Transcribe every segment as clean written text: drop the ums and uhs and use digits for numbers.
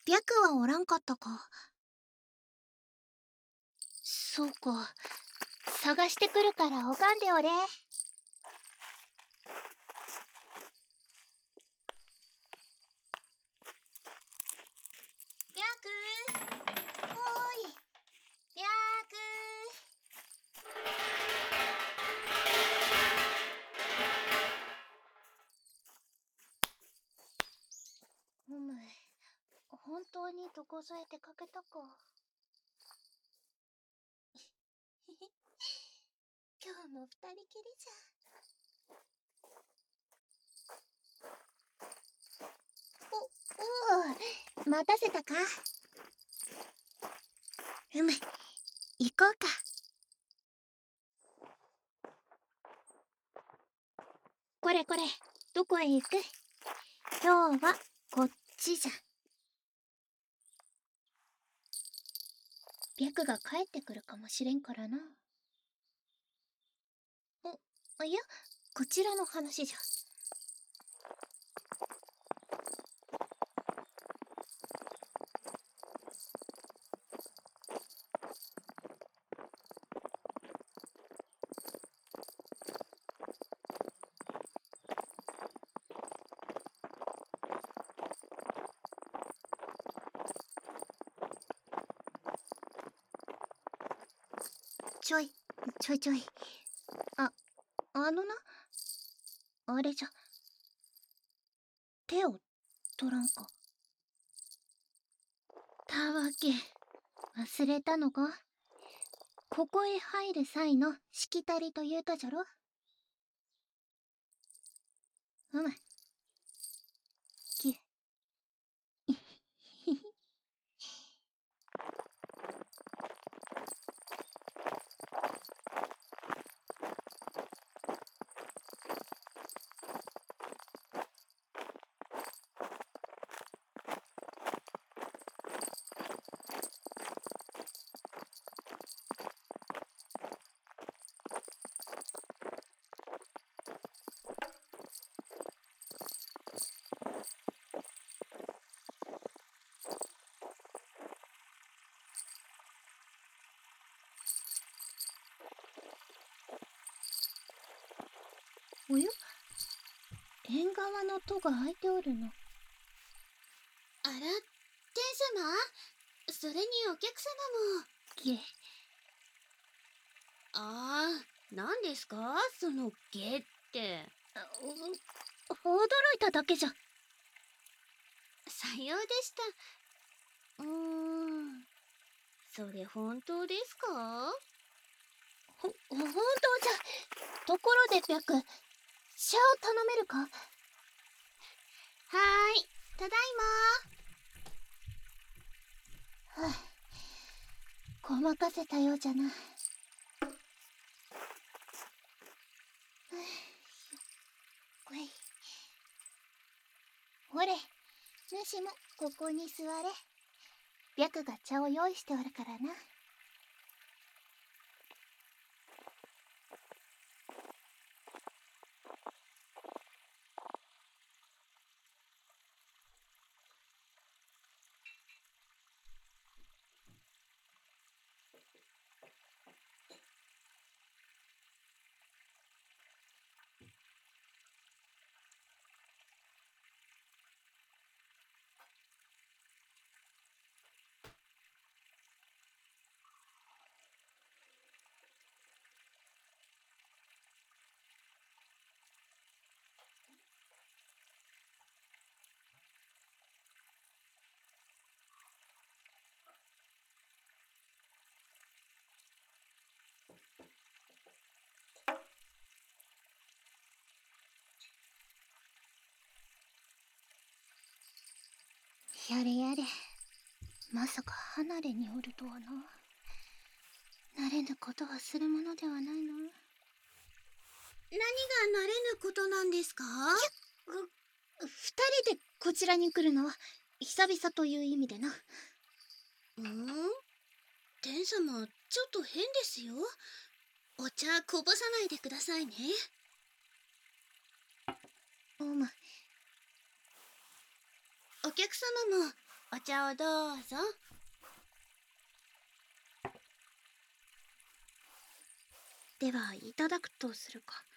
白はおらんかったか。そうか。探してくるからおかんでおれ。白おーい。白本当に床添えてかけたか。今日も二人きりじゃ。お待たせたか。行こうか。これこれ、どこへ行く？今日はこっちじゃ。白が帰ってくるかもしれんからな。いや、こちらの話じゃ。ちょい。あのな、あれじゃ。手を取らんか。たわけ、忘れたのか？ここへ入る際のしきたりと言うたじゃろ？きおよ？縁側の戸が開いておるの。 あら、天様？それにお客様も。ああ、何ですかそのゲって。 驚いただけじゃ。 さようでした。それ本当ですか？ 本当じゃ。ところで白、茶を頼めるか？ はーい、ただいごまかせたようじゃな。ほれ、主もここに座れ。白が茶を用意しておるからな。やれやれ、まさか離れにおるとはな。慣れぬことはするものではないな。 何が慣れぬことなんですか？ 二人でこちらに来るのは久々という意味でな。 天様、ちょっと変ですよ。お茶こぼさないでくださいね。お客様もお茶をどうぞ。 では、いただくとするか。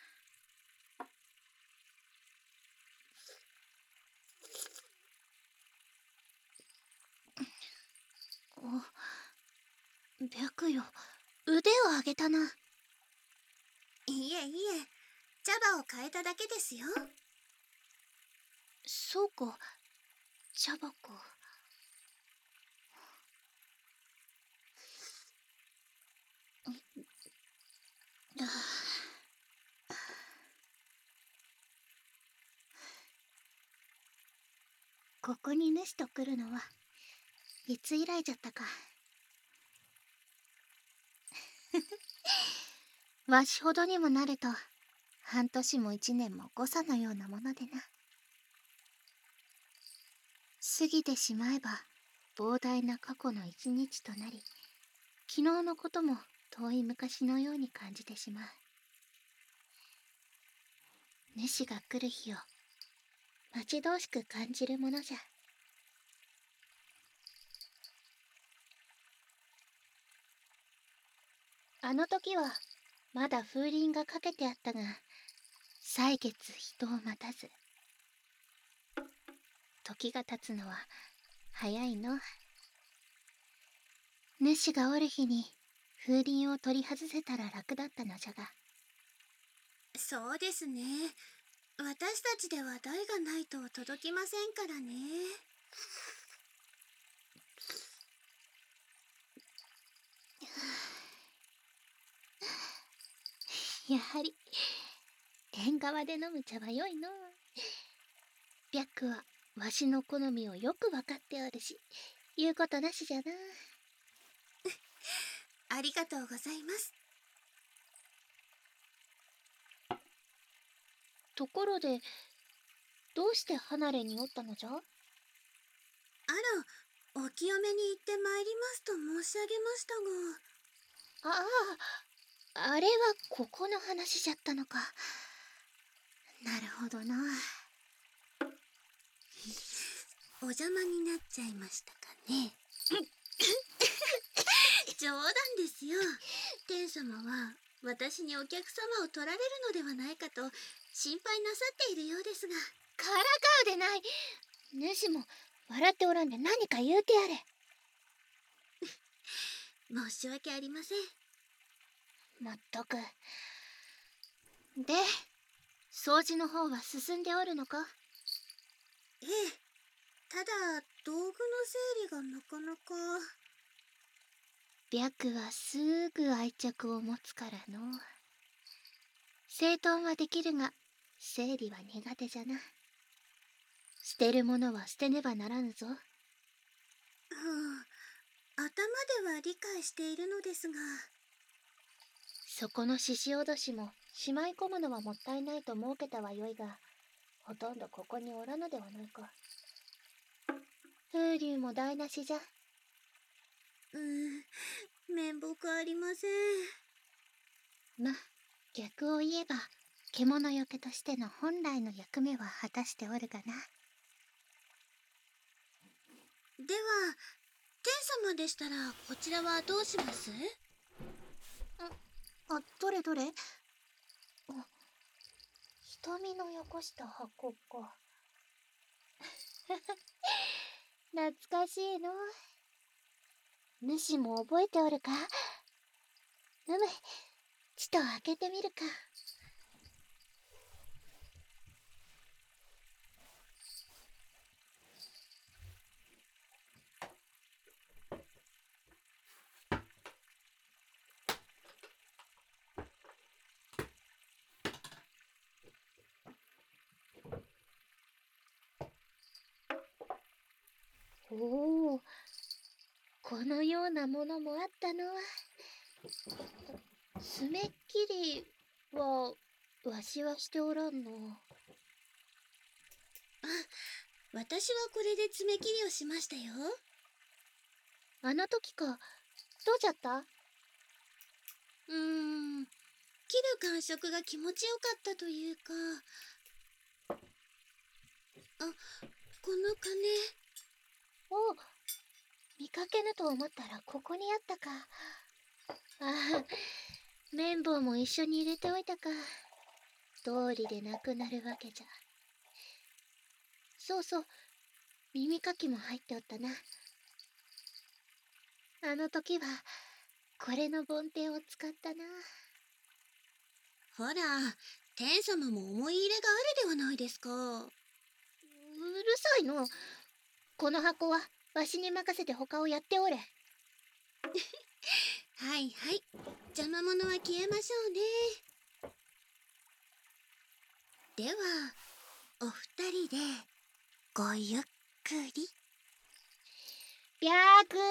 お、白よ、腕を上げたな。 いえいえ、茶葉を変えただけですよ。 そうか、茶葉か。ここに主と来るのはいつ以来じゃったか。わしほどにもなると半年も1年も誤差のようなものでな。過ぎてしまえば膨大な過去の一日となり、昨日のことも遠い昔のように感じてしまう。主が来る日を待ち遠しく感じるものじゃ。あの時はまだ風鈴がかけてあったが、歳月人を待たず。時が経つのは早いの。主がおる日に風鈴を取り外せたら楽だったのじゃが。 そうですね。私たちでは台がないと届きませんからね。 やはり縁側で飲む茶は良いの。白はわしの好みをよくわかっておるし、言うことなしじゃな。 ありがとうございます。 ところで、どうして離れにおったのじゃ？ あら、お清めに行ってまいりますと申し上げましたが。 ああ、あれはここの話じゃったのか。なるほどな。 お邪魔になっちゃいましたかね。冗談ですよ。天様は私にお客様を取られるのではないかと心配なさっているようですが。 からかうでない。主も笑っておらんで何か言うてやれ。 申し訳ありません。 まったく。で、掃除の方は進んでおるのか？ ええ。ただ道具の整理がなかなか。 白はすぐ愛着を持つからの。整頓はできるが整理は苦手じゃな。捨てるものは捨てねばならぬぞ。 頭では理解しているのですが。 そこの獅子おどしもしまい込むのはもったいないと設けたはよいが、ほとんどここにおらぬではないか。風流も台無しじゃ。 面目ありません。 ま、逆を言えば獣よけとしての本来の役目は果たしておるがな。 では天様でしたらこちらはどうします？ どれどれ？瞳のよこした箱か。懐かしいの。主も覚えておるか？ちと開けてみるか。おお、このようなものもあったの。爪切りはわしはしておらんの。 私はこれで爪切りをしましたよ。 あの時か。どうじゃった？ 切る感触が気持ちよかったというか。この鐘。 かけぬと思ったらここにあったか。ああ、綿棒も一緒に入れておいたか。通りでなくなるわけじゃ。そうそう、耳かきも入っておったな。あの時はこれの梵天を使ったな。 ほら、天様も思い入れがあるではないですか。 うるさいの。この箱はわしに任せて他をやっておれ。 はいはい、邪魔者は消えましょうね。ではお二人でごゆっくり。 びゃーく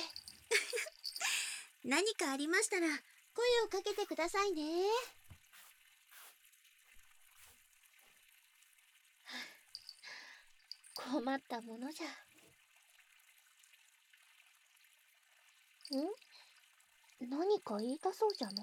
何かありましたら声をかけてくださいね。 困ったものじゃ。何か言いたそうじゃの。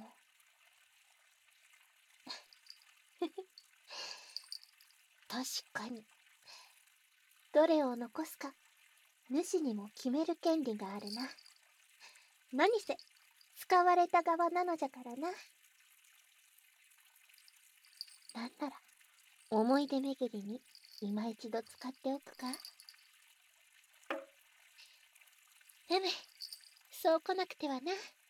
確かに。どれを残すか、主にも決める権利があるな。何せ、使われた側なのじゃからな。なんなら、思い出巡りに今一度使っておくか。うむ、そう来なくてはな。